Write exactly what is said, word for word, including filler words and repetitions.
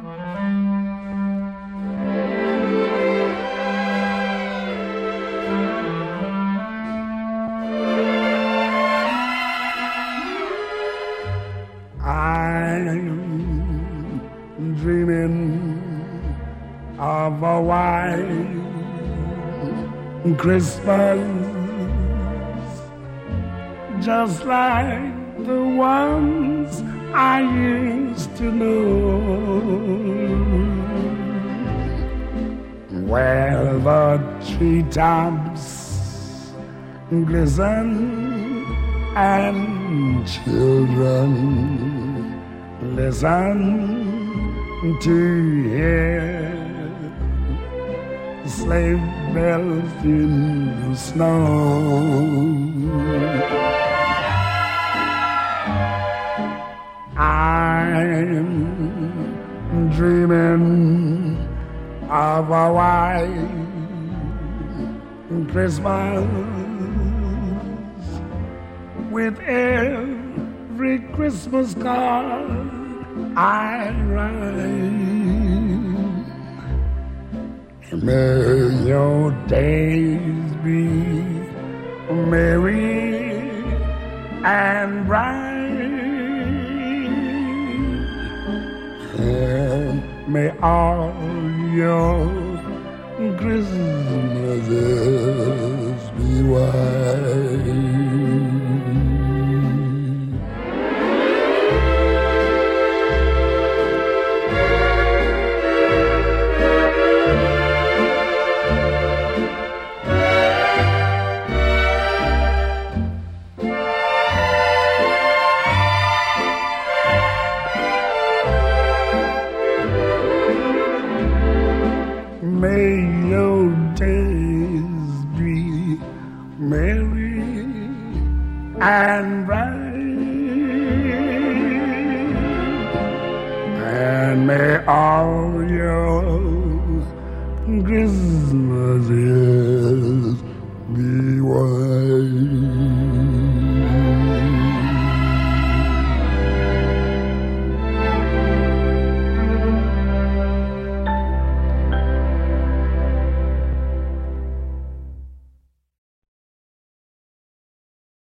I'm dreaming of a white Christmas, just like the ones I used to know, where the treetops glisten and children listen to hear sleigh bells in the snow. I'm dreaming of a white Christmas with every Christmas card I write. May your days be merry and bright, and may all your Christmases be white. May your days be merry and bright, and may all your Christmases be white.